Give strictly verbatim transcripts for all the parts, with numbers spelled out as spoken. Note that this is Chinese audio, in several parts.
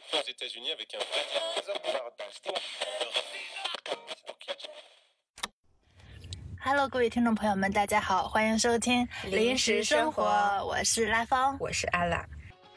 Hello， 各位听众朋友们，大家好，欢迎收听临时生活，我是拉芳， 我是阿拉。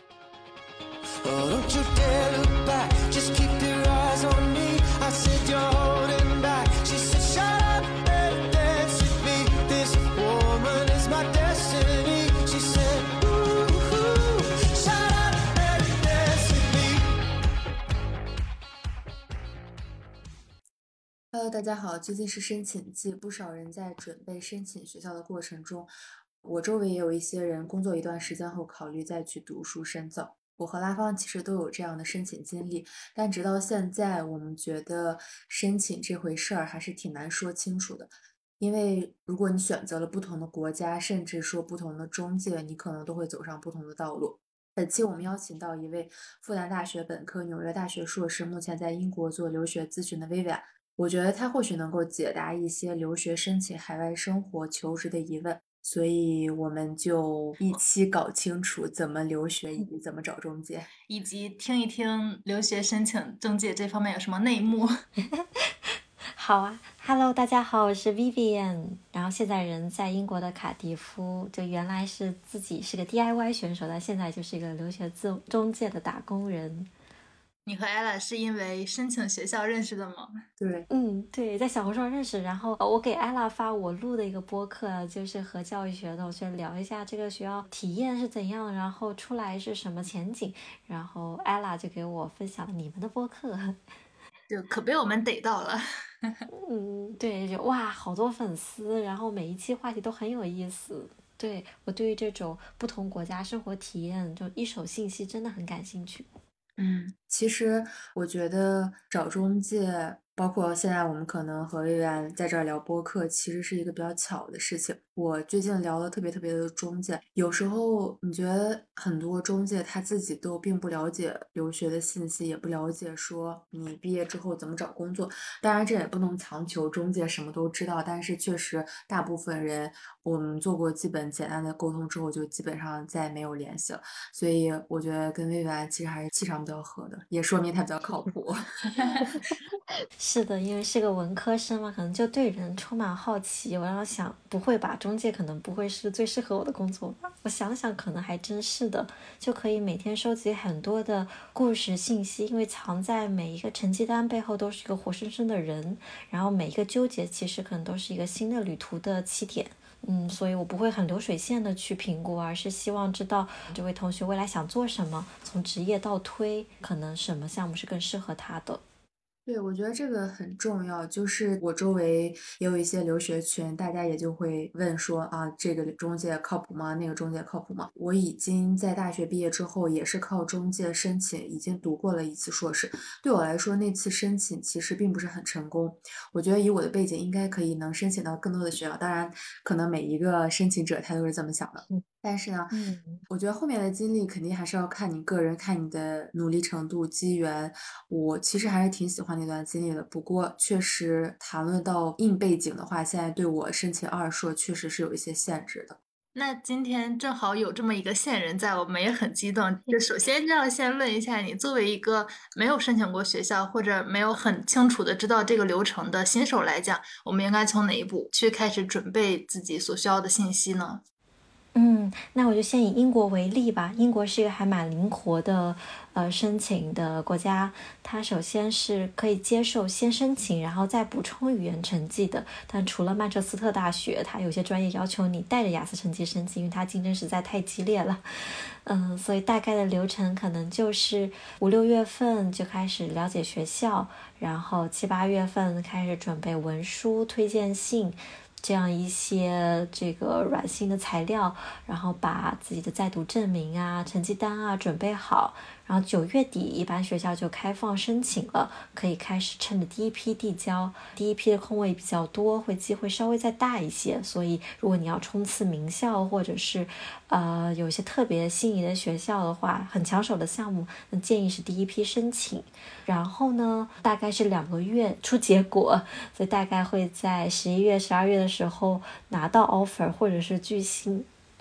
Hello， 大家好，最近是申请季，不少人在准备申请学校的过程中，我周围也有一些人工作一段时间后考虑再去读书深造。我和拉芳其实都有这样的申请经历，但直到现在，我们觉得申请这回事儿还是挺难说清楚的。因为如果你选择了不同的国家，甚至说不同的中介，你可能都会走上不同的道路。本期我们邀请到一位复旦大学本科、纽约大学硕士，目前在英国做留学咨询的 Vivian。我觉得他或许能够解答一些留学申请、海外生活、求职的疑问，所以我们就一起搞清楚怎么留学以及怎么找中介， 以及听一听留学申请中介这方面有什么内幕。 好啊 ，Hello， 大家好，我是 Vivian， 然后现在人在英国的卡迪夫，就原来是自己是个 D I Y 选手，但现在就是一个留学自中介的打工人。 你和 Ella 是因为申请学校认识的吗？ 对， 嗯，对，在小红书上认识，然后我给 Ella 发我录的一个播客，就是和教育学同学聊一下这个学校体验是怎样，然后出来是什么前景，然后 Ella 就给我分享了你们的播客， 就可被我们逮到了。 嗯，对，就哇，好多粉丝，然后每一期话题都很有意思。对，我对于这种不同国家生活体验，就一手信息真的很感兴趣。 嗯，其实我觉得找中介，包括现在我们可能和薇薇在这儿聊播客，其实是一个比较巧的事情。我最近聊了特别特别的中介，有时候你觉得很多中介他自己都并不了解留学的信息，也不了解说你毕业之后怎么找工作。当然这也不能强求中介什么都知道，但是确实大部分人我们做过基本简单的沟通之后，就基本上再没有联系了。所以我觉得跟薇薇其实还是气场比较合的，也说明他比较靠谱。 是的，因为是个文科生嘛，可能就对人充满好奇。我要想，不会吧？中介可能不会是最适合我的工作吧？我想想，可能还真是的，就可以每天收集很多的故事信息，因为藏在每一个成绩单背后都是一个活生生的人，然后每一个纠结其实可能都是一个新的旅途的起点。嗯，所以我不会很流水线的去评估，而是希望知道这位同学未来想做什么，从职业到推，可能什么项目是更适合他的。 对，我觉得这个很重要。就是我周围也有一些留学群，大家也就会问说啊，这个中介靠谱吗？那个中介靠谱吗？我已经在大学毕业之后，也是靠中介申请，已经读过了一次硕士。对我来说，那次申请其实并不是很成功。我觉得以我的背景，应该可以能申请到更多的学校。当然，可能每一个申请者他都是这么想的。 嗯但是呢， 嗯， 我觉得后面的经历肯定还是要看你个人，看你的努力程度、机缘。我其实还是挺喜欢那段经历的，不过确实谈论到硬背景的话，现在对我申请二硕确实是有一些限制的。 那今天正好有这么一个线人在，我们也很激动。就首先就要先问一下你，作为一个没有申请过学校或者没有很清楚的知道这个流程的新手来讲，我们应该从哪一步去开始准备自己所需要的信息呢？ 嗯，那我就先以英国为例吧。英国是一个还蛮灵活的呃申请的国家，它首先是可以接受先申请，然后再补充语言成绩的。但除了曼彻斯特大学，它有些专业要求你带着雅思成绩申请，因为它竞争实在太激烈了。嗯，所以大概的流程可能就是五六月份就开始了解学校，然后七八月份开始准备文书、推荐信。这样一些这个软性的材料，然后把自己的在读证明啊、成绩单啊准备好，然后九月底一般学校就开放申请了，可以开始趁着第一批递交，第一批的空位比较多，会机会稍微再大一些，所以如果你要冲刺名校或者是呃有一些特别心仪的学校的话，很抢手的项目，那建议是第一批申请。然后呢，大概是两个月出结果，所以大概会在十一月、十二月的时候拿到 offer 或者是拒信。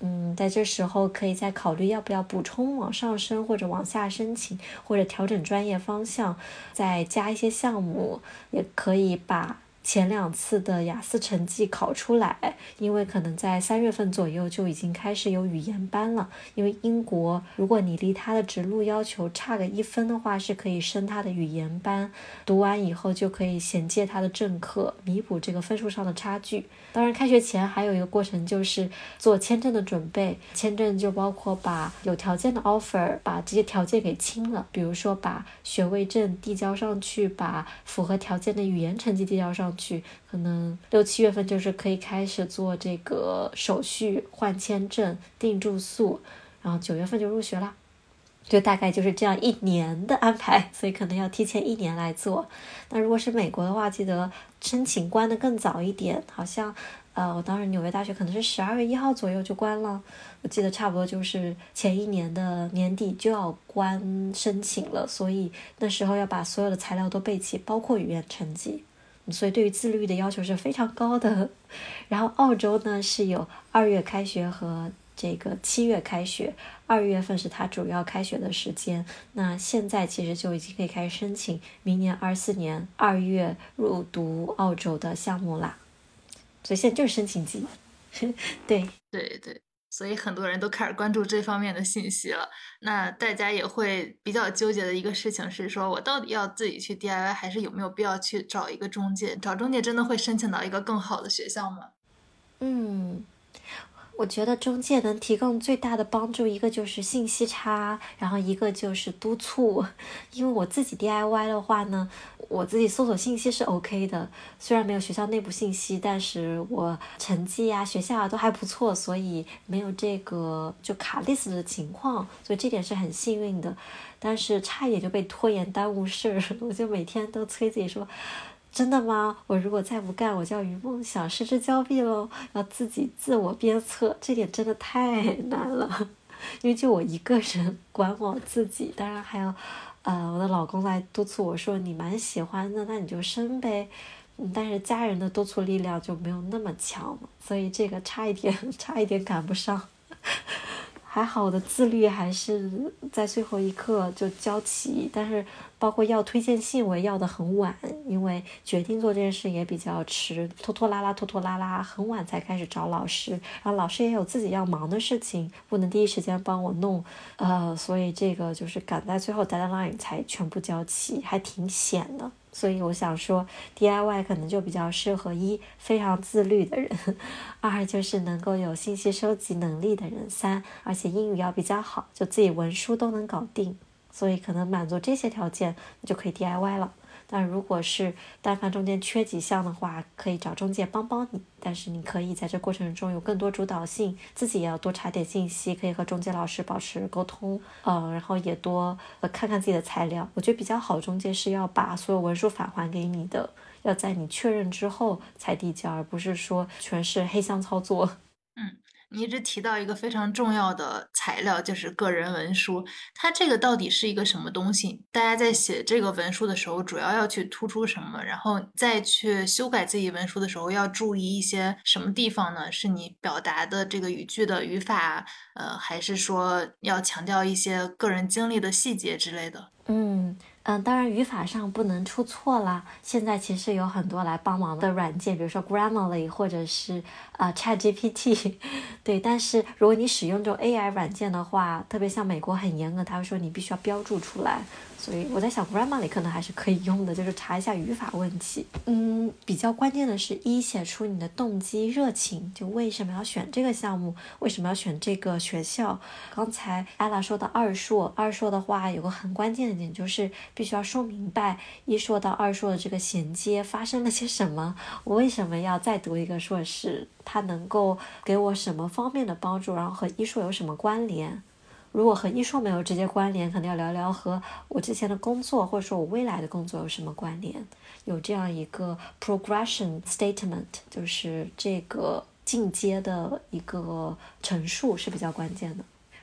嗯，在这时候可以再考虑要不要补充往上升或者往下申请，或者调整专业方向，再加一些项目，也可以把前两次的雅思成绩考出来，因为可能在三月份左右就已经开始有语言班了。因为英国如果你离它的直录要求差个一分的话，是可以升它的语言班，读完以后就可以衔接它的正课，弥补这个分数上的差距。当然开学前还有一个过程，就是做签证的准备。签证就包括把有条件的 offer 把这些条件给清了，比如说把学位证递交上去，把符合条件的语言成绩递交上去，可能六七月份就是可以开始做这个手续，换签证、订住宿，然后九月份就入学了。就大概就是这样一年的安排，所以可能要提前一年来做。那如果是美国的话，记得申请关的更早一点，好像呃，我当时纽约大学可能是十二月一号左右就关了，我记得差不多就是前一年的年底就要关申请了，所以那时候要把所有的材料都备齐，包括语言成绩。所以对于自律的要求是非常高的。然后澳洲呢是有二月开学和这个七月开学，二月份是它主要开学的时间。那现在其实就已经可以开始申请明年二四年二月入读澳洲的项目啦。所以现在就是申请季。对对对，所以很多人都开始关注这方面的信息了。那大家也会比较纠结的一个事情是说，我到底要自己去 D I Y， 还是有没有必要去找一个中介？找中介真的会申请到一个更好的学校吗？ 嗯。我觉得中介能提供最大的帮助，一个就是信息差，然后一个就是督促。因为我自己 D I Y 的话呢，我自己搜索信息是 OK 的，虽然没有学校内部信息，但是我成绩啊、学校啊都还不错，所以没有这个就卡 list 的情况，所以这点是很幸运的。但是差一点就被拖延耽误事，我就每天都催自己说，真的吗？我如果再不干，我就要与梦想失之交臂喽！要自己自我鞭策，这点真的太难了。因为就我一个人管我自己，当然还有，呃，我的老公来督促我说你蛮喜欢的，那你就升呗。嗯，但是家人的督促力量就没有那么强，所以这个差一点，差一点赶不上。还好我的自律还是在最后一刻就交齐，但是包括要推荐信我也要的很晚，因为决定做这件事也比较迟，拖拖拉拉拖拖拉拉，很晚才开始找老师，然后老师也有自己要忙的事情，不能第一时间帮我弄，呃，所以这个就是赶在最后 deadline 才全部交齐，还挺险的。所以我想说 D I Y 可能就比较适合一非常自律的人，二就是能够有信息收集能力的人，三而且英语要比较好，就自己文书都能搞定，所以可能满足这些条件你就可以 D I Y 了。但如果是但凡中间缺几项的话，可以找中介帮帮你，但是你可以在这过程中有更多主导性，自己也要多查点信息，可以和中介老师保持沟通，呃，然后也多呃看看自己的材料。我觉得比较好的中介是要把所有文书返还给你的，要在你确认之后才递交，而不是说全是黑箱操作。 嗯，你一直提到一个非常重要的材料，就是个人文书。它这个到底是一个什么东西？大家在写这个文书的时候，主要要去突出什么？然后再去修改自己文书的时候，要注意一些什么地方呢？是你表达的这个语句的语法，呃，还是说要强调一些个人经历的细节之类的？ 嗯嗯，当然语法上不能出错啦。现在其实有很多来帮忙的软件，比如说 Grammarly 或者是呃 ChatGPT， 对。但是如果你使用这种 A I 软件的话，特别像美国很严格，他会说你必须要标注出来。所以我在想 Grammarly 可能还是可以用的，就是查一下语法问题。嗯，比较关键的是一写出你的动机热情，就为什么要选这个项目，为什么要选这个学校。刚才 Ella 说的二硕，二硕的话有个很关键的点，就是必须要说明白一硕到二硕的这个衔接发生了些什么，我为什么要再读一个硕士，它能够给我什么方面的帮助，然后和一硕有什么关联。如果和一硕没有直接关联，可能要聊聊和我之前的工作或者说我未来的工作有什么关联，有这样一个 progression statement， 就是这个进阶的一个陈述是比较关键的。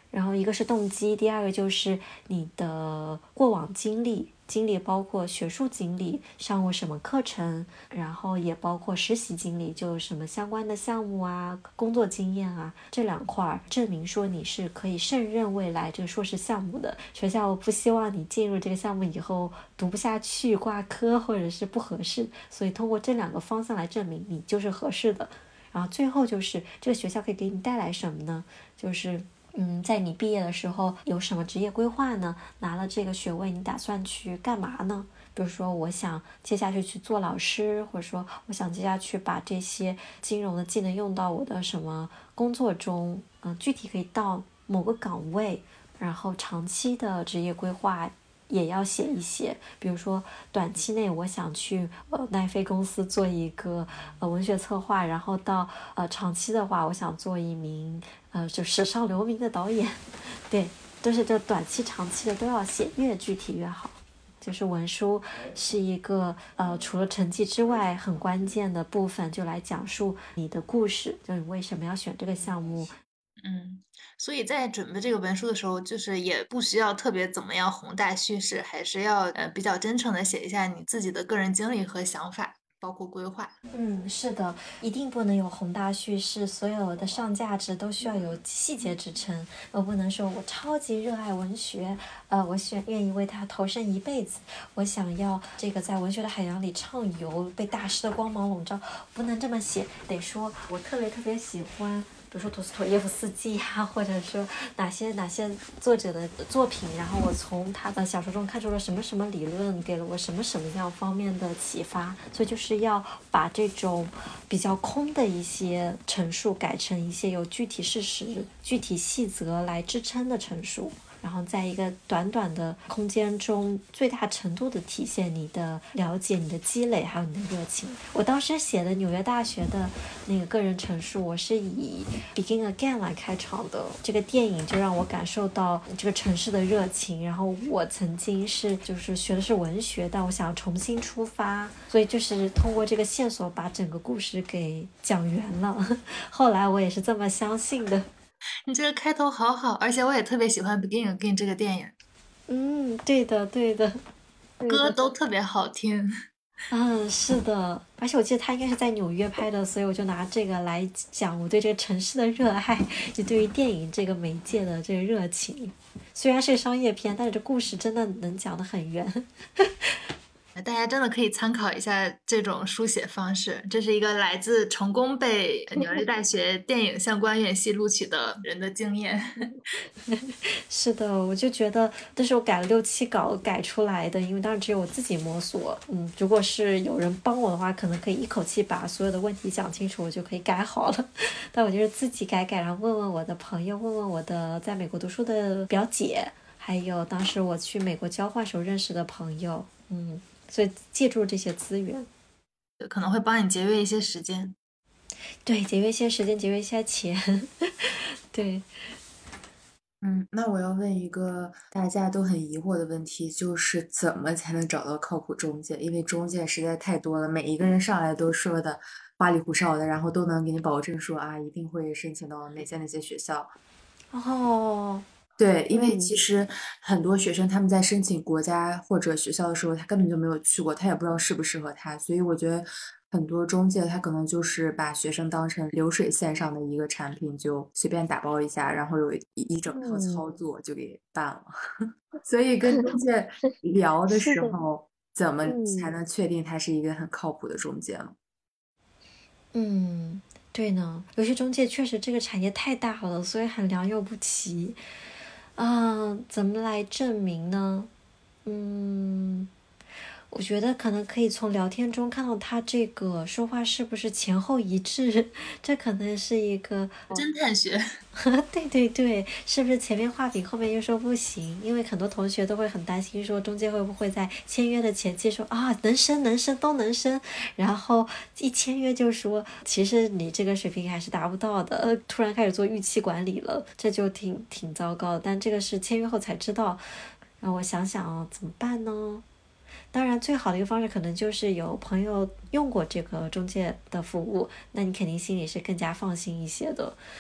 然后一个是动机，第二个就是你的过往经历，经历包括学术经历，上过什么课程，然后也包括实习经历，就什么相关的项目啊、工作经验啊，这两块证明说你是可以胜任未来这个硕士项目的。学校不希望你进入这个项目以后读不下去、挂科或者是不合适，所以通过这两个方向来证明你就是合适的。然后最后就是这个学校可以给你带来什么呢？就是嗯，在你毕业的时候有什么职业规划呢？拿了这个学位，你打算去干嘛呢？比如说，我想接下去去做老师，或者说我想接下去把这些金融的技能用到我的什么工作中，嗯、呃，具体可以到某个岗位，然后长期的职业规划也要写一写。比如说短期内我想去呃奈飞公司做一个呃文学策划，然后到呃长期的话，我想做一名呃就史上留名的导演。对，都是这短期长期的都要写，越具体越好。就是文书是一个呃除了成绩之外很关键的部分，就来讲述你的故事，就你为什么要选这个项目。 嗯，所以在准备这个文书的时候，就是也不需要特别怎么样宏大叙事，还是要呃比较真诚的写一下你自己的个人经历和想法，包括规划。 嗯，是的，一定不能有宏大叙事，所有的上价值都需要有细节支撑。我不能说我超级热爱文学，呃，我选愿意为它投身一辈子，我想要这个在文学的海洋里畅游，被大师的光芒笼罩，不能这么写，得说我特别特别喜欢。比如说陀思妥耶夫斯基啊，或者说哪些哪些作者的作品，然后我从他的小说中看出了什么什么理论，给了我什么什么样方面的启发。所以就是要把这种比较空的一些陈述改成一些有具体事实、具体细则来支撑的陈述。然后在一个短短的空间中，最大程度的体现你的了解、你的积累，还有你的热情。我当时写的纽约大学的那个个人陈述，我是以《Begin Again》来开场的。这个电影就让我感受到这个城市的热情。然后我曾经是就是学的是文学，但我想要重新出发，所以就是通过这个线索把整个故事给讲圆了。后来我也是这么相信的。 你这个开头好好，而且我也特别喜欢《Begin Again》这个电影。 嗯，对的，对的， 歌都特别好听。 嗯，是的，而且我记得他应该是在纽约拍的，所以我就拿这个来讲我对这个城市的热爱，就对于电影这个媒介的这个热情。虽然是个商业片，但是这故事真的能讲得很圆。 大家真的可以参考一下这种书写方式，这是一个来自成功被纽约大学电影相关院系录取的人的经验。 是的，我就觉得这是我改了六七稿改出来的，因为当时只有我自己摸索。嗯，如果是有人帮我的话，可能可以一口气把所有的问题讲清楚，我就可以改好了。但我就是自己改改，然后问问我的朋友，问问我的在美国读书的表姐，还有当时我去美国交换时候认识的朋友。嗯。所以借助这些资源可能会帮你节约一些时间。 对，节约一些时间，节约一些钱。对。 嗯，那我要问一个大家都很疑惑的问题，就是怎么才能找到靠谱中介？因为中介实在太多了，每一个人上来都说的花里胡哨的，然后都能给你保证说啊，一定会申请到哪些哪些学校。 哦。 对，因为其实很多学生他们在申请国家或者学校的时候，他根本就没有去过，他也不知道适不适合他，所以我觉得很多中介他可能就是把学生当成流水线上的一个产品，就随便打包一下，然后有一一整套操作就给办了。所以跟中介聊的时候，怎么才能确定他是一个很靠谱的中介呢？ 嗯，对呢，有些中介确实这个产业太大了，所以很良莠不齐。啊，怎么来证明呢？嗯，我觉得可能可以从聊天中看到他这个说话是不是前后一致，这可能是一个侦探学。 对对对，是不是前面画饼后面又说不行？因为很多同学都会很担心说中介会不会在签约的前期说啊能升能升都能升，然后一签约就说其实你这个水平还是达不到的，呃，突然开始做预期管理了，这就挺挺糟糕的。但这个是签约后才知道，让我想想哦，怎么办呢？当然最好的一个方式可能就是有朋友用过这个中介的服务，那你肯定心里是更加放心一些的。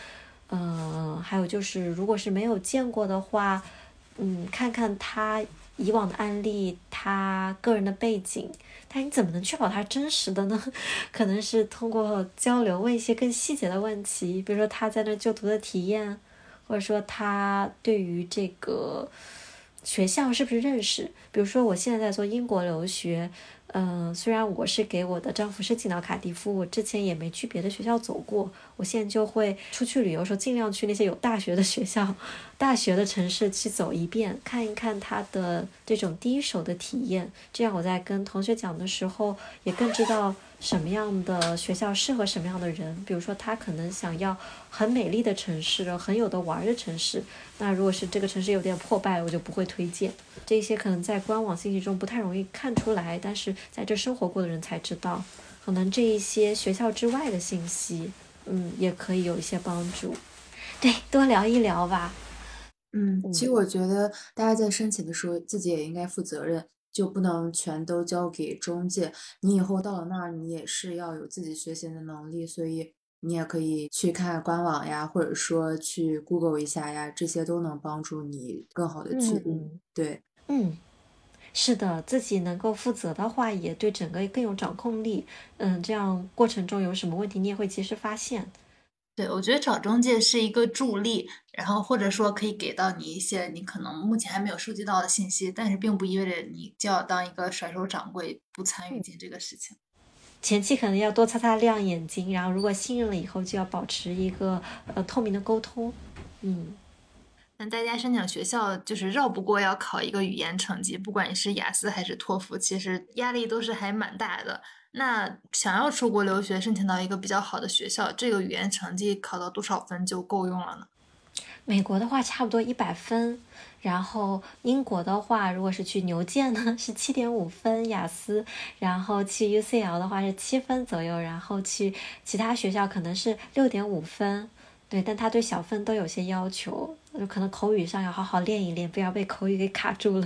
嗯，还有就是如果是没有见过的话，嗯，看看他以往的案例，他个人的背景，但你怎么能确保他真实的呢？可能是通过交流问一些更细节的问题，比如说他在那就读的体验，或者说他对于这个学校是不是认识。比如说我现在在做英国留学，嗯、呃，虽然我是给我的丈夫申请到卡迪夫，我之前也没去别的学校走过，我现在就会出去旅游的时候尽量去那些有大学的学校、大学的城市去走一遍，看一看他的这种第一手的体验，这样我在跟同学讲的时候也更知道什么样的学校适合什么样的人。比如说他可能想要很美丽的城市，很有的玩的城市，那如果是这个城市有点破败，我就不会推荐。这些可能在官网信息中不太容易看出来，但是在这生活过的人才知道。可能这一些学校之外的信息，嗯，也可以有一些帮助。对，多聊一聊吧。 嗯，其实我觉得大家在申请的时候，自己也应该负责任，就不能全都交给中介。你以后到了那儿，你也是要有自己学习的能力，所以你也可以去看官网呀，或者说去 Google 一下呀，这些都能帮助你更好的去， 嗯， 对， 嗯。是的，自己能够负责的话，也对整个更有掌控力。嗯，这样过程中有什么问题，你也会及时发现。 对，我觉得找中介是一个助力，然后或者说可以给到你一些你可能目前还没有收集到的信息，但是并不意味着你就要当一个甩手掌柜，不参与进这个事情。 前期可能要多擦擦亮眼睛，然后如果信任了以后，就要保持一个呃透明的沟通。嗯。 但大家申请学校就是绕不过要考一个语言成绩，不管你是雅思还是托福，其实压力都是还蛮大的。那想要出国留学，申请到一个比较好的学校，这个语言成绩考到多少分就够用了呢？ 美国的话差不多一百分，然后英国的话，如果是去牛剑呢是七点五分雅思，然后去 U C L 的话是七分左右，然后去其他学校可能是六点五分。对，但他对小分都有些要求，可能口语上要好好练一练，不要被口语给卡住了。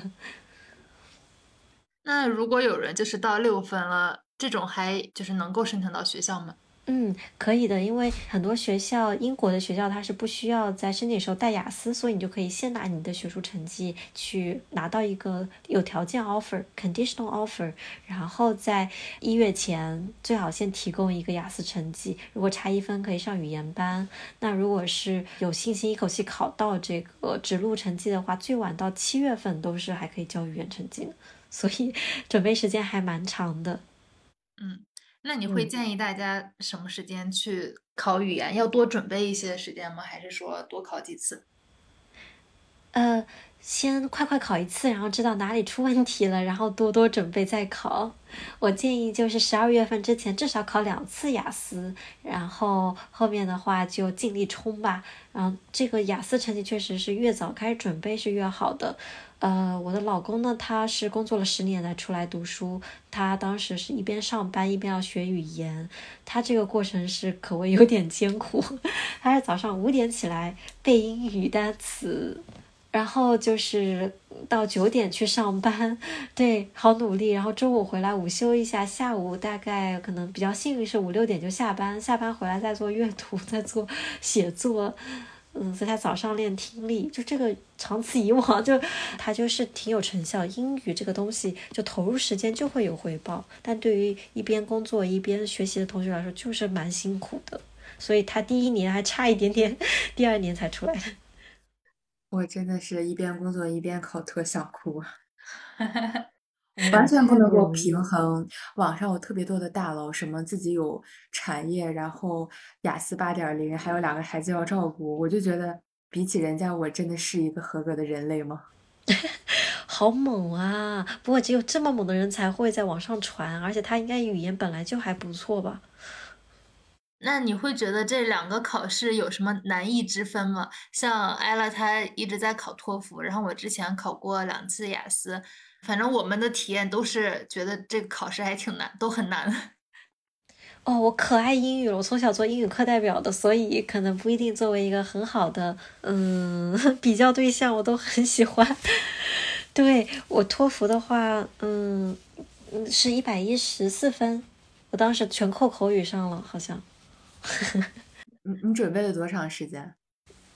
那如果有人就是到六分了，这种还就是能够申请到学校吗？ 嗯，可以的，因为很多学校，英国的学校它是不需要在申请时候带雅思，所以你就可以先拿你的学术成绩去拿到一个有条件 offer，conditional offer，然后在一月前最好先提供一个雅思成绩，如果差一分可以上语言班。那如果是有信心一口气考到这个指路成绩的话，最晚到七月份都是还可以交语言成绩的，所以准备时间还蛮长的。 嗯。那你会建议大家什么时间去考语言？要多准备一些时间吗？还是说多考几次？ 呃，先快快考一次，然后知道哪里出问题了，然后多多准备再考。我建议就是十二月份之前至少考两次雅思，然后后面的话就尽力冲吧。然后这个雅思成绩确实是越早开始准备是越好的。呃，我的老公呢，他是工作了十年才出来读书，他当时是一边上班一边要学语言，他这个过程是可谓有点艰苦。他是早上五点起来背英语单词，然后就是到九点去上班，对，好努力。然后中午回来午休一下，下午大概可能比较幸运是五六点就下班，下班回来再做阅读，再做写作。嗯，所以他早上练听力，就这个长此以往，就他就是挺有成效。英语这个东西，就投入时间就会有回报，但对于一边工作一边学习的同学来说，就是蛮辛苦的。所以他第一年还差一点点，第二年才出来的。 我真的是一边工作一边考特想哭。完全不能够平衡。网上有特别多的大佬，什么自己有产业，然后雅思八点零，还有两个孩子要照顾，我就觉得比起人家，我真的是一个合格的人类吗？ 好猛啊！不过只有这么猛的人才会在网上传，而且他应该语言本来就还不错吧？ 那你会觉得这两个考试有什么难易之分吗？像艾拉她一直在考托福，然后我之前考过两次雅思，反正我们的体验都是觉得这个考试还挺难，都很难。 哦，我可爱英语了，我从小做英语课代表的，所以可能不一定作为一个很好的嗯比较对象，我都很喜欢。对，我托福的话，嗯嗯是一百一十四分，我当时全扣口语上了，好像。 你你准备了多长时间？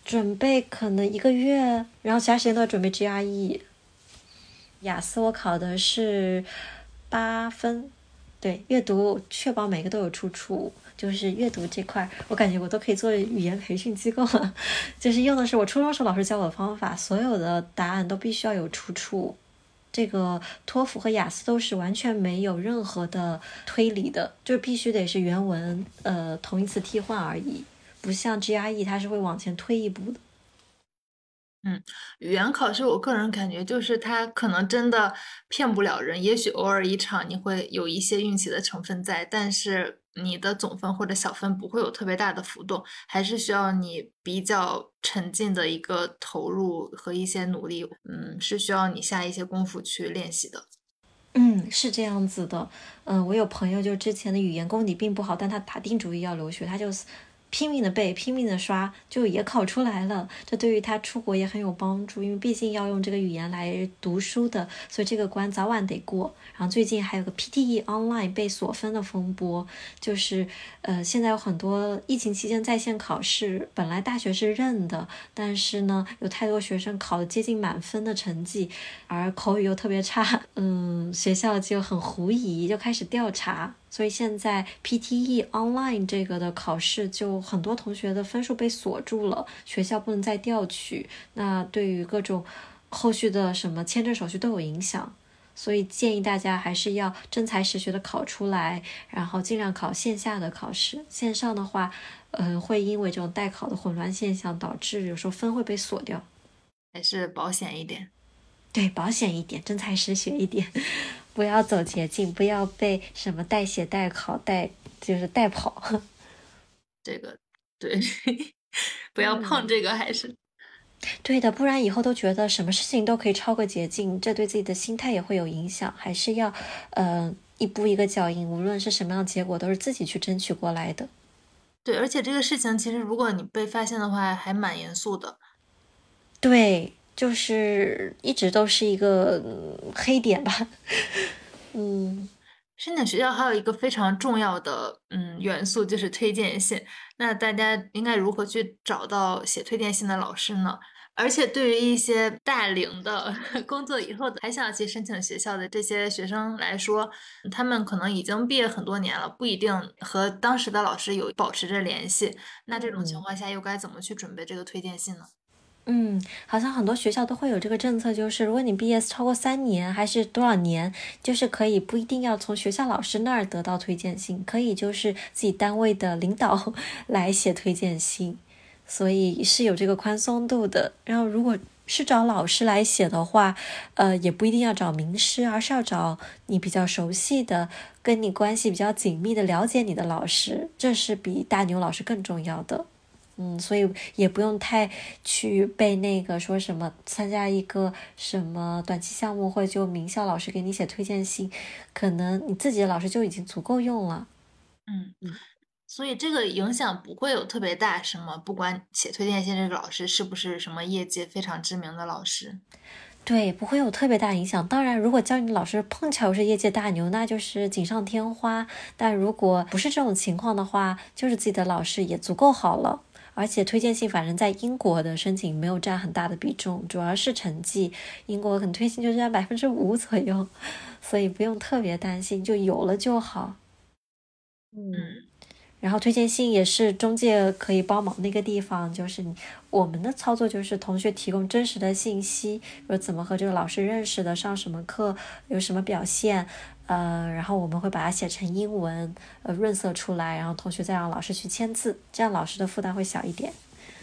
准备可能一个月，然后其他时间都要准备 G R E。雅思我考的是八分，对，阅读确保每个都有出处。就是阅读这块，我感觉我都可以做语言培训机构了。就是用的是我初中时候老师教我的方法，所有的答案都必须要有出处。这个托福和雅思都是完全没有任何的推理的，就必须得是原文，呃，同义词替换而已，不像 G R E 它是会往前推一步的。 嗯，语言考试我个人感觉就是它可能真的骗不了人，也许偶尔一场你会有一些运气的成分在，但是你的总分或者小分不会有特别大的浮动，还是需要你比较沉浸的一个投入和一些努力，嗯，是需要你下一些功夫去练习的。 嗯，是这样子的。嗯，我有朋友就之前的语言功底并不好，但他打定主意要留学，他就拼命的背，拼命的刷，就也考出来了。这对于他出国也很有帮助，因为毕竟要用这个语言来读书的，所以这个关早晚得过。然后最近还有个 P T E Online 被锁分的风波，就是呃，现在有很多疫情期间在线考试，本来大学是认的，但是呢，有太多学生考了接近满分的成绩，而口语又特别差，嗯，学校就很狐疑，就开始调查。所以现在 P T E Online 这个的考试，就很多同学的分数被锁住了，学校不能再调取，那对于各种后续的什么签证手续都有影响。所以建议大家还是要真才实学的考出来，然后尽量考线下的考试。线上的话，呃，会因为这种代考的混乱现象，导致有时候分会被锁掉， 还是保险一点。 对，保险一点，真才实学一点，不要走捷径，不要被什么代写、代考、代就是代跑。 这个对，不要碰这个，还是。 对的，不然以后都觉得什么事情都可以超个捷径，这对自己的心态也会有影响。还是要，呃，一步一个脚印，无论是什么样的结果，都是自己去争取过来的。 对，而且这个事情其实如果你被发现的话，还蛮严肃的。 对，就是一直都是一个、嗯、黑点吧。嗯。 申请学校还有一个非常重要的嗯元素就是推荐信。那大家应该如何去找到写推荐信的老师呢？而且对于一些大龄的工作以后的还想要去申请学校的这些学生来说，他们可能已经毕业很多年了，不一定和当时的老师有保持着联系。那这种情况下又该怎么去准备这个推荐信呢？ 嗯，好像很多学校都会有这个政策，就是如果你毕业超过三年还是多少年，就是可以不一定要从学校老师那儿得到推荐信，可以就是自己单位的领导来写推荐信，所以是有这个宽松度的。然后如果是找老师来写的话，呃，也不一定要找名师，而是要找你比较熟悉的、跟你关系比较紧密的、了解你的老师，这是比大牛老师更重要的。嗯，所以也不用太去被那个说什么参加一个什么短期项目，或者就名校老师给你写推荐信，可能你自己的老师就已经足够用了。 嗯嗯，所以这个影响不会有特别大，是吗？不管写推荐信这个老师是不是什么业界非常知名的老师。 对，不会有特别大影响。当然，如果教你的老师碰巧是业界大牛，那就是锦上添花。但如果不是这种情况的话，就是自己的老师也足够好了。而且推荐信反正在英国的申请没有占很大的比重，主要是成绩，英国可能推荐信就占百分之五左右，所以不用特别担心，就有了就好。 嗯， 然后推荐信也是中介可以帮忙的一个地方，就是我们的操作就是同学提供真实的信息，有怎么和这个老师认识的，上什么课，有什么表现，呃，然后我们会把它写成英文，呃，润色出来，然后同学再让老师去签字，这样老师的负担会小一点。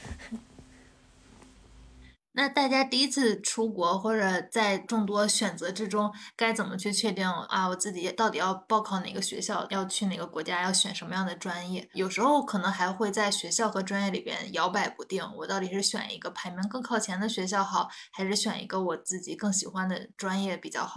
那大家第一次出国或者在众多选择之中，该怎么去确定啊？我自己到底要报考哪个学校，要去哪个国家，要选什么样的专业？有时候可能还会在学校和专业里边摇摆不定，我到底是选一个排名更靠前的学校好，还是选一个我自己更喜欢的专业比较好呢？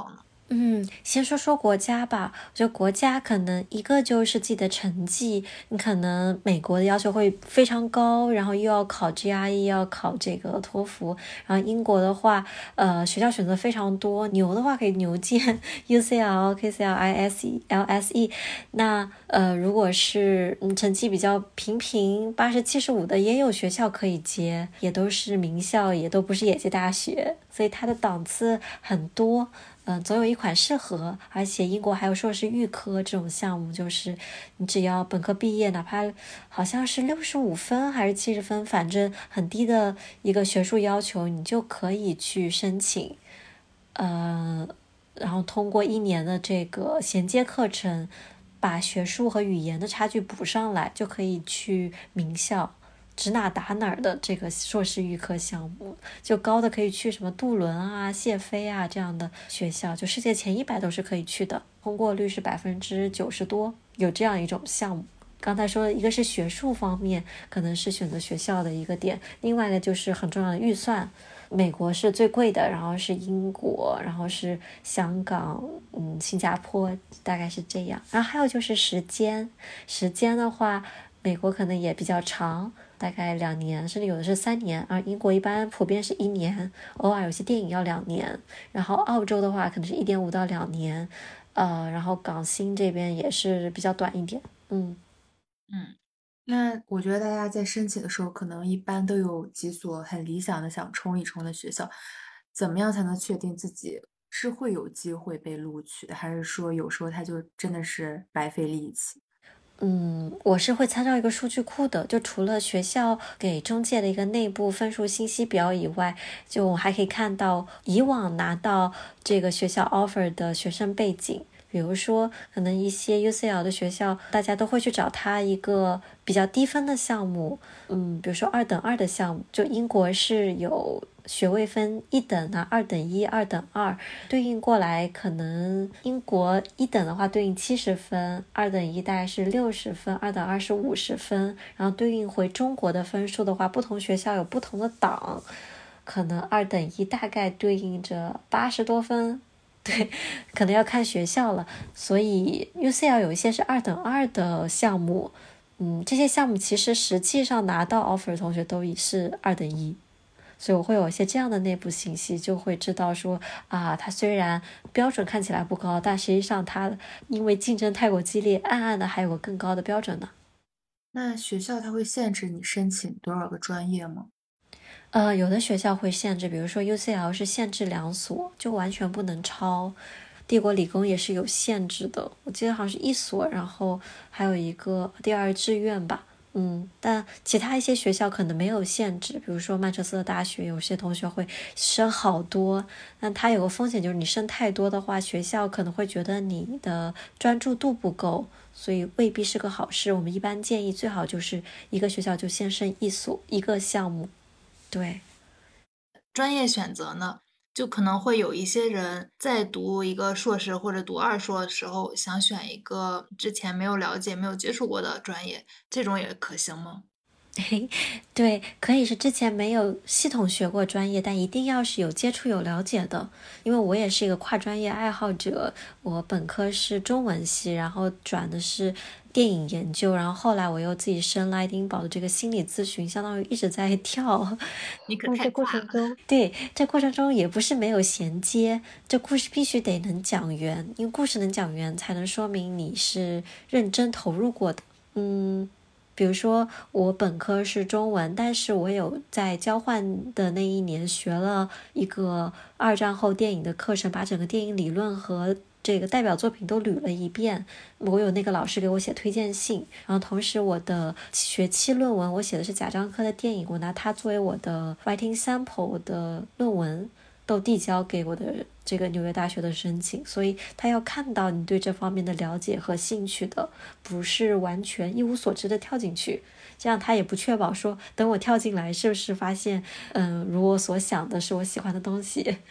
嗯，先说说国家吧。我觉得国家可能一个就是自己的成绩，你可能美国的要求会非常高，然后又要考 G R E， 要考这个托福。然后英国的话，呃，学校选择非常多，牛的话可以牛剑 U C L、K C L、I S E、L S E。那呃，如果是嗯成绩比较平平，八十七十五的，也有学校可以接，也都是名校，也都不是野鸡大学，所以它的档次很多。嗯，总有一款适合，而且英国还有硕士预科这种项目，就是你只要本科毕业，哪怕好像是六十五分还是七十分，反正很低的一个学术要求，你就可以去申请，呃，然后通过一年的这个衔接课程，把学术和语言的差距补上来，就可以去名校。指哪打哪儿的这个硕士预科项目，就高的可以去什么杜伦啊、谢菲啊这样的学校，就世界前一百都是可以去的，通过率是百分之九十多，有这样一种项目。刚才说的一个是学术方面，可能是选择学校的一个点，另外一个就是很重要的预算。美国是最贵的，然后是英国，然后是香港，嗯，新加坡，大概是这样。然后还有就是时间，时间的话，美国可能也比较长。大概两年，甚至有的是三年，而英国一般普遍是一年，偶尔有些电影要两年，然后澳洲的话可能是一点五到两年，呃，然后港新这边也是比较短一点，嗯嗯，那我觉得大家在申请的时候，可能一般都有几所很理想的想冲一冲的学校，怎么样才能确定自己是会有机会被录取的，还是说有时候他就真的是白费力气？ 嗯，我是会参照一个数据库的，就除了学校给中介的一个内部分数信息表以外，就我还可以看到以往拿到这个学校 offer 的学生背景。比如说，可能一些 U C L 的学校，大家都会去找他一个比较低分的项目，嗯，比如说二等二的项目，就英国是有学位分一等啊、二等一、二等二，对应过来，可能英国一等的话对应七十分，二等一大概是六十分，二等二是五十分，然后对应回中国的分数的话，不同学校有不同的档，可能二等一大概对应着八十多分。对，可能要看学校了，所以 U C L 有一些是二等二的项目，嗯，这些项目其实实际上拿到 offer 的同学都已是二等一，所以我会有一些这样的内部信息，就会知道说啊，它虽然标准看起来不高，但实际上它因为竞争太过激烈，暗暗的还有个更高的标准呢。 那学校它会限制你申请多少个专业吗？ 呃，有的学校会限制，比如说 U C L 是限制两所，就完全不能超。帝国理工也是有限制的，我记得好像是一所，然后还有一个第二志愿吧。嗯，但其他一些学校可能没有限制，比如说曼彻斯特大学，有些同学会升好多，但它有个风险就是你升太多的话，学校可能会觉得你的专注度不够，所以未必是个好事。我们一般建议最好就是一个学校就先升一所一个项目。对， 专业选择呢，就可能会有一些人在读一个硕士或者读二硕的时候，想选一个之前没有了解、没有接触过的专业，这种也可行吗？ 对，可以是之前没有系统学过专业，但一定要是有接触有了解的。因为我也是一个跨专业爱好者，我本科是中文系，然后转的是电影研究，然后后来我又自己升了爱丁堡的这个心理咨询，相当于一直在跳。 你可那这过太跨了。 程中，对，这过程中也不是没有衔接，这故事必须得能讲圆，因为故事能讲圆，才能说明你是认真投入过的。嗯。比如说我本科是中文，但是我有在交换的那一年学了一个二战后电影的课程，把整个电影理论和这个代表作品都捋了一遍。我有那个老师给我写推荐信，然后同时我的学期论文我写的是贾樟柯的电影，我拿它作为我的 writing sample 的论文都递交给我的这个纽约大学的申请，所以他要看到你对这方面的了解和兴趣的，不是完全一无所知的跳进去，这样他也不确保说等我跳进来是不是发现嗯，如我所想的是我喜欢的东西。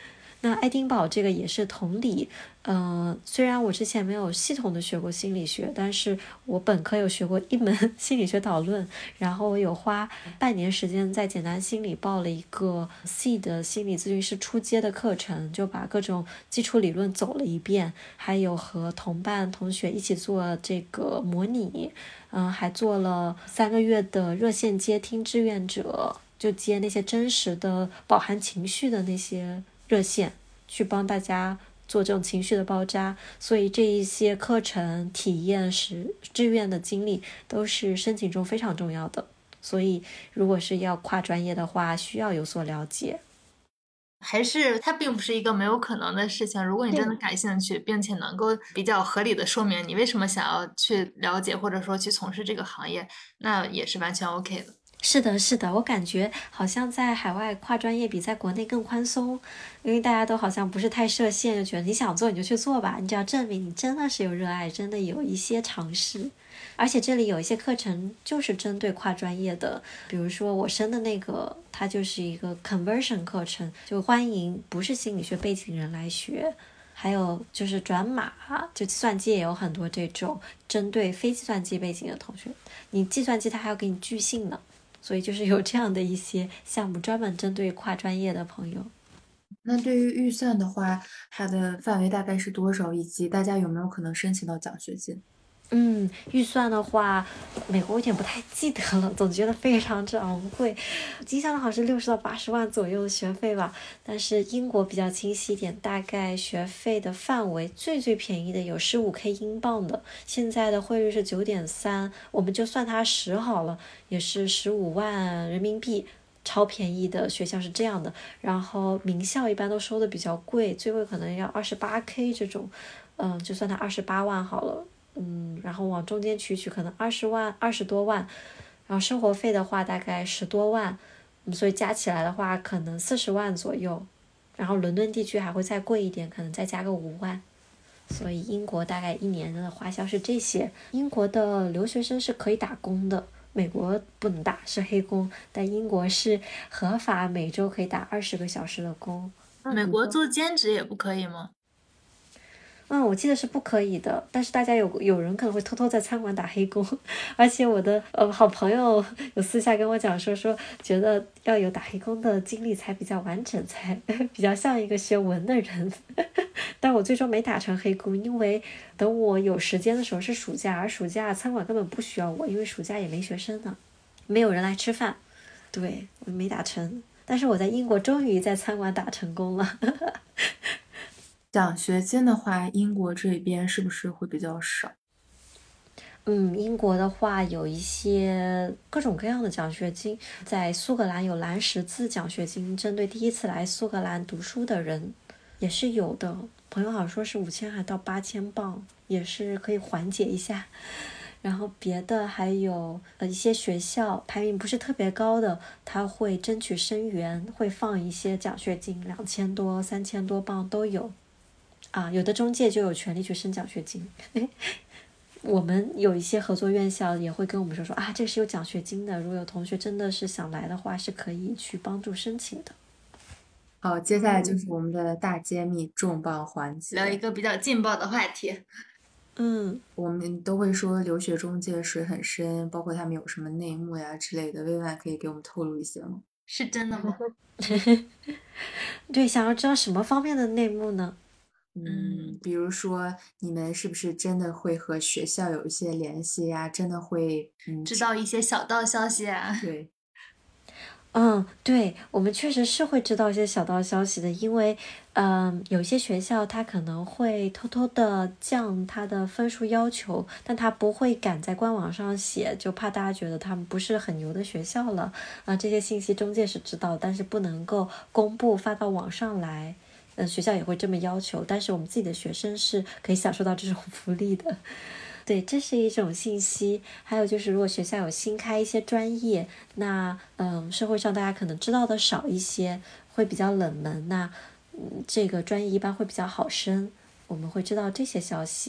那爱丁堡这个也是同理，呃，虽然我之前没有系统的学过心理学，但是我本科有学过一门心理学导论，然后我有花半年时间在简单心理报了一个 C 的心理咨询师初阶的课程，就把各种基础理论走了一遍，还有和同伴同学一起做这个模拟，嗯、呃，还做了三个月的热线接听志愿者，就接那些真实的饱含情绪的那些热线，去帮大家做这种情绪的包扎。所以这一些课程体验是志愿的经历都是申请中非常重要的，所以如果是要跨专业的话需要有所了解。 还是它并不是一个没有可能的事情，如果你真的感兴趣，并且能够比较合理的说明你为什么想要去了解或者说去从事这个行业，那也是完全 OK 的。 是的，是的，我感觉好像在海外跨专业比在国内更宽松，因为大家都好像不是太设限，就觉得你想做你就去做吧，你只要证明你真的是有热爱，真的有一些尝试。而且这里有一些课程就是针对跨专业的，比如说我升的那个，它就是一个 conversion 课程，就欢迎不是心理学背景人来学。还有就是转码，就计算机也有很多这种针对非计算机背景的同学，你计算机它还要给你聚信呢。所以就是有这样的一些项目专门针对跨专业的朋友。 那对于预算的话，它的范围大概是多少，以及大家有没有可能申请到奖学金？ 嗯，预算的话，美国有点不太记得了，总觉得非常之昂贵，印象好像是六十到八十万左右的学费吧。但是英国比较清晰一点，大概学费的范围最最便宜的有十五 K 英镑的，现在的汇率是九点三，我们就算它十好了，也是十五万人民币。超便宜的学校是这样的，然后名校一般都收的比较贵，最贵可能要二十八 K 这种，嗯，就算它二十八万好了。嗯，然后往中间取取可能二十万二十多万，然后生活费的话大概十多万，嗯，所以加起来的话可能四十万左右，然后伦敦地区还会再贵一点，可能再加个五万，所以英国大概一年的花销是这些。英国的留学生是可以打工的，美国不能打，是黑工，但英国是合法，每周可以打二十个小时的工。 美国做兼职也不可以吗？ 嗯，我记得是不可以的，但是大家有有人可能会偷偷在餐馆打黑工，而且我的呃好朋友有私下跟我讲说说，觉得要有打黑工的经历才比较完整，才比较像一个学文的人。但我最终没打成黑工，因为等我有时间的时候是暑假，而暑假餐馆根本不需要我，因为暑假也没学生呢，没有人来吃饭，对，我没打成。但是我在英国终于在餐馆打成功了。 奖学金的话，英国这边是不是会比较少？ 嗯，英国的话有一些各种各样的奖学金，在苏格兰有蓝十字奖学金，针对第一次来苏格兰读书的人也是有的。朋友好像说是五千还到八千镑，也是可以缓解一下。然后别的还有呃一些学校排名不是特别高的，他会争取生源，会放一些奖学金，两千多、三千多镑都有。啊，有的中介就有权利去申奖学金。我们有一些合作院校也会跟我们说说啊，这是有奖学金的，如果有同学真的是想来的话，是可以去帮助申请的。 好，接下来就是我们的大揭秘重磅环节， 聊一个比较劲爆的话题。 嗯， 我们都会说留学中介水很深，包括他们有什么内幕呀之类的，薇薇可以给我们透露一些吗？ 是真的吗？ 对，想要知道什么方面的内幕呢？ 嗯，比如说你们是不是真的会和学校有一些联系呀？真的会嗯知道一些小道消息啊？ 对。 嗯，对，我们确实是会知道一些小道消息的，因为，嗯，有些学校它可能会偷偷的降它的分数要求，但它不会敢在官网上写，就怕大家觉得他们不是很牛的学校了。啊，这些信息中介是知道，但是不能够公布发到网上来。嗯，学校也会这么要求，但是我们自己的学生是可以享受到这种福利的。对，这是一种信息。还有就是，如果学校有新开一些专业，那嗯，社会上大家可能知道的少一些，会比较冷门，那嗯，这个专业一般会比较好升，我们会知道这些消息。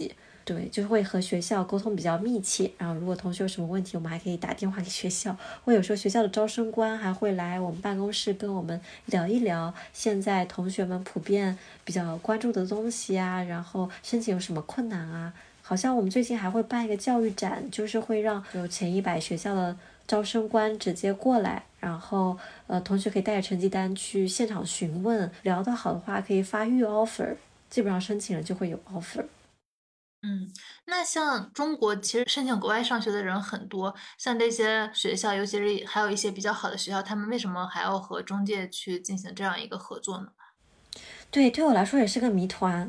对，就是会和学校沟通比较密切，然后如果同学有什么问题，我们还可以打电话给学校，或有时候学校的招生官还会来我们办公室跟我们聊一聊现在同学们普遍比较关注的东西啊，然后申请有什么困难啊。好像我们最近还会办一个教育展，就是会让有前一百学校的招生官直接过来，然后呃，同学可以带着成绩单去现场询问，聊得好的话可以发预 offer， 基本上申请了就会有 offer。 嗯，那像中国其实申请国外上学的人很多，像这些学校，尤其是还有一些比较好的学校，他们为什么还要和中介去进行这样一个合作呢？ 对，对我来说也是个谜团。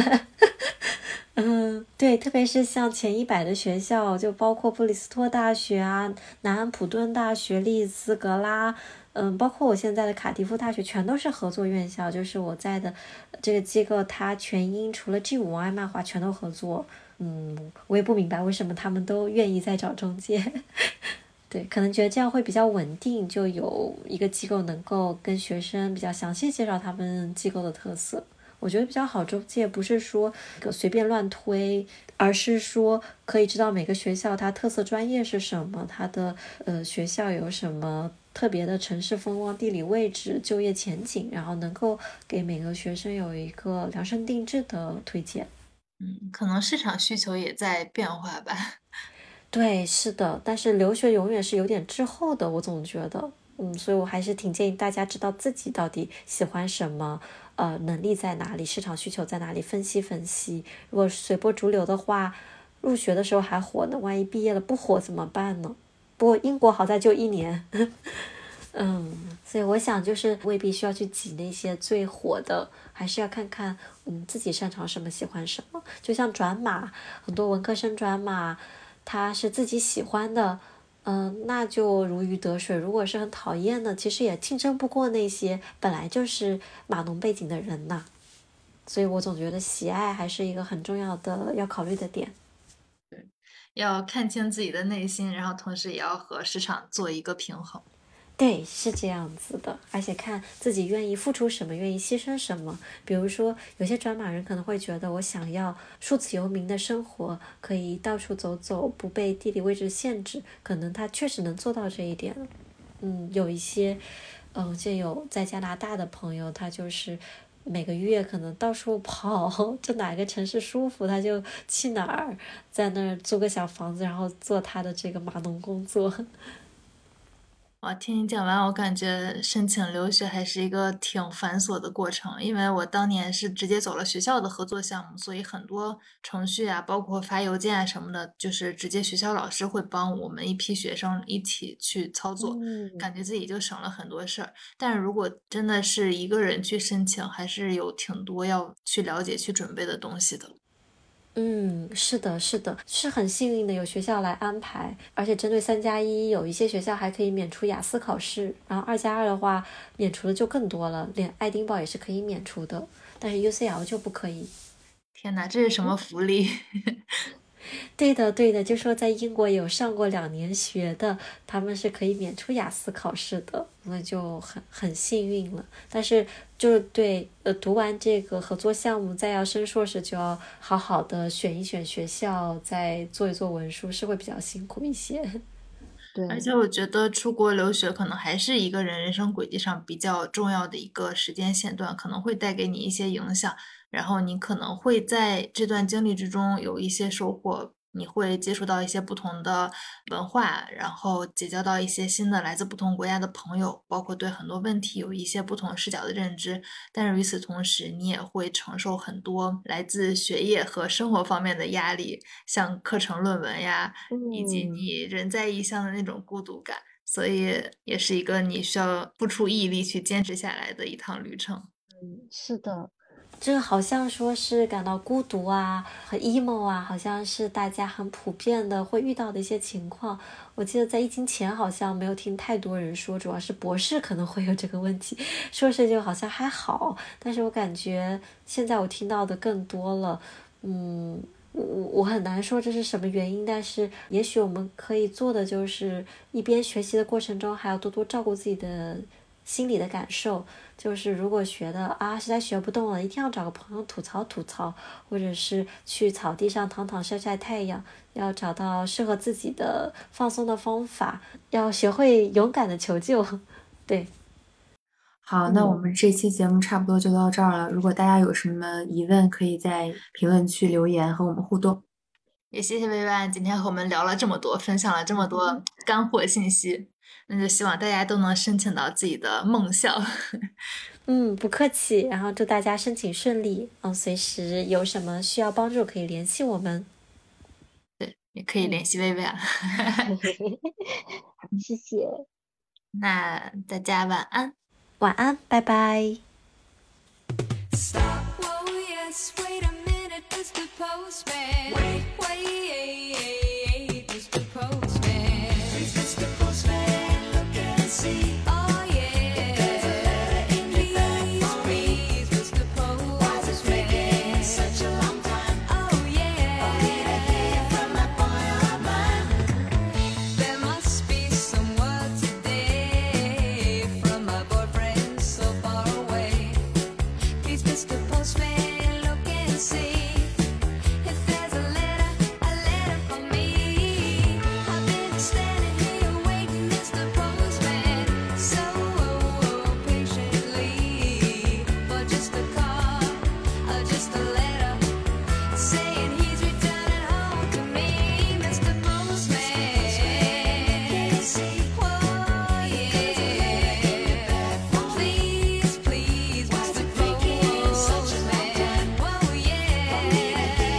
嗯，对，特别是像前一百的学校，就包括布里斯托大学啊、南安普顿大学、利兹格拉，嗯，包括我现在的卡迪夫大学，全都是合作院校。就是我在的这个机构，它全英除了 G 五爱漫画全都合作。嗯，我也不明白为什么他们都愿意在找中介。对，可能觉得这样会比较稳定，就有一个机构能够跟学生比较详细介绍他们机构的特色。我觉得比较好中介不是说随便乱推，而是说可以知道每个学校它特色专业是什么，它的呃学校有什么特别的城市风光、地理位置、就业前景，然后能够给每个学生有一个量身定制的推荐。 嗯，可能市场需求也在变化吧。 对，是的，但是留学永远是有点滞后的，我总觉得，嗯，所以我还是挺建议大家知道自己到底喜欢什么，呃，能力在哪里，市场需求在哪里，分析分析。如果随波逐流的话，入学的时候还火呢，万一毕业了不火怎么办呢？不过英国好在就一年，嗯，所以我想就是未必需要去挤那些最火的，还是要看看嗯自己擅长什么，喜欢什么。就像转码，很多文科生转码。他是自己喜欢的，嗯、呃，那就如鱼得水。如果是很讨厌的，其实也竞争不过那些本来就是码农背景的人呐。所以我总觉得喜爱还是一个很重要的要考虑的点。 对，要看清自己的内心，然后同时也要和市场做一个平衡。 对，是这样子的，而且看自己愿意付出什么，愿意牺牲什么。比如说，有些转码人可能会觉得，我想要数字游民的生活，可以到处走走，不被地理位置限制，可能他确实能做到这一点。嗯，有一些，嗯，就有在加拿大的朋友，他就是每个月可能到处跑，就哪个城市舒服他就去哪儿，在那儿租个小房子，然后做他的这个码农工作。 哇，听你讲完，我感觉申请留学还是一个挺繁琐的过程，因为我当年是直接走了学校的合作项目，所以很多程序啊，包括发邮件啊什么的，就是直接学校老师会帮我们一批学生一起去操作， 嗯。 感觉自己就省了很多事儿。但是如果真的是一个人去申请，还是有挺多要去了解、去准备的东西的。 嗯，是的，是的，是很幸运的，有学校来安排，而且针对三加一，有一些学校还可以免除雅思考试，然后二加二的话，免除的就更多了，连爱丁堡也是可以免除的，但是 U C L 就不可以。 天呐，这是什么福利？ 对的，对的，就说在英国有上过两年学的，他们是可以免除雅思考试的，那就很很幸运了。但是就是对，呃，读完这个合作项目，再要升硕士，就要好好的选一选学校，再做一做文书，是会比较辛苦一些。 而且对， 我觉得出国留学可能还是一个人人生轨迹上比较重要的一个时间线段，可能会带给你一些影响，然后你可能会在这段经历之中有一些收获，你会接触到一些不同的文化，然后结交到一些新的来自不同国家的朋友，包括对很多问题有一些不同视角的认知。但是与此同时，你也会承受很多来自学业和生活方面的压力，像课程论文呀。以及嗯。 你人在异乡的那种孤独感，所以也是一个你需要付出毅力去坚持下来的一趟旅程。 是的，这个好像说是感到孤独啊和 emo 啊，好像是大家很普遍的会遇到的一些情况。我记得在疫情前好像没有听太多人说，主要是博士可能会有这个问题，硕士就好像还好。但是我感觉现在我听到的更多了，嗯。我我很难说这是什么原因，但是也许我们可以做的就是一边学习的过程中，还要多多照顾自己的心里的感受，就是如果学的啊实在学不动了，一定要找个朋友吐槽吐槽，或者是去草地上躺躺晒晒太阳，要找到适合自己的放松的方法，要学会勇敢的求救。对， 好，那我们这期节目差不多就到这儿了。如果大家有什么疑问，可以在评论区留言和我们互动。 也谢谢薇薇安今天和我们聊了这么多，分享了这么多干货信息。那就希望大家都能申请到自己的梦校。 嗯，不客气。然后祝大家申请顺利。嗯，随时有什么需要帮助可以联系我们。 对，也可以联系薇薇啊。 谢谢。 那大家晚安。 晚安，拜拜。 Stop, whoa, yes, wait a minute, Mister Postman. Wait, wait, Mister Postman. Please, Mister Postman, look and see. Oh, yeah. There's a letter in your bag for me. Please, Mister Postman. Why's it taking such a long time? Oh, yeah. Only to hear from that boy of mine. There must be some word today from my boyfriend so far away. Please, Mister Postman, look and see if there's a letter, a letter for me. I've been standing here waiting, Mister Postman, so patiently for just a card or just a letter saying he's returning home to me, Mister Postman. Whoa, yeah. Please, please, Mister Postman. Whoa, yeah.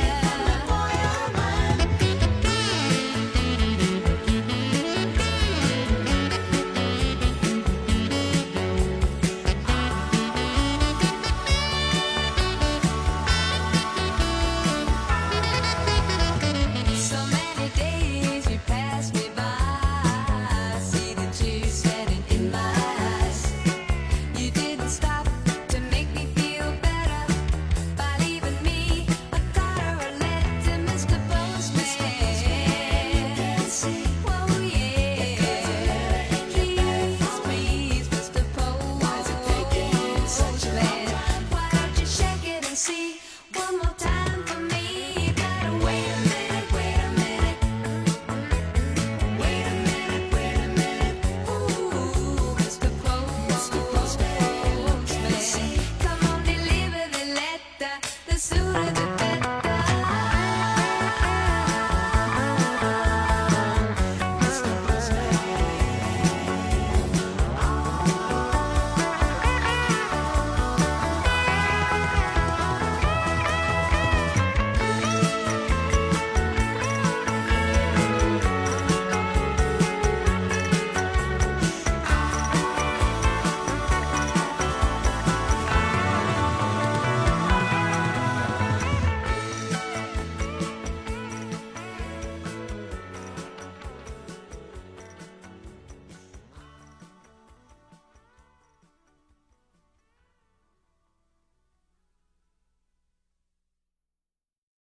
So many days you pass me by. I see the tears standing in my eyes. You didn't stop to make me feel better by leaving me a card or a letter, Mister Postman. Whoa, yeah. Please, please, Mister Postman. Why don't you check it and see one more time for me? Better wait a minute, wait a minute. Wait a minute, wait a minute. Ooh, Mister Postman. Come on, deliver the letter. The sooner the better.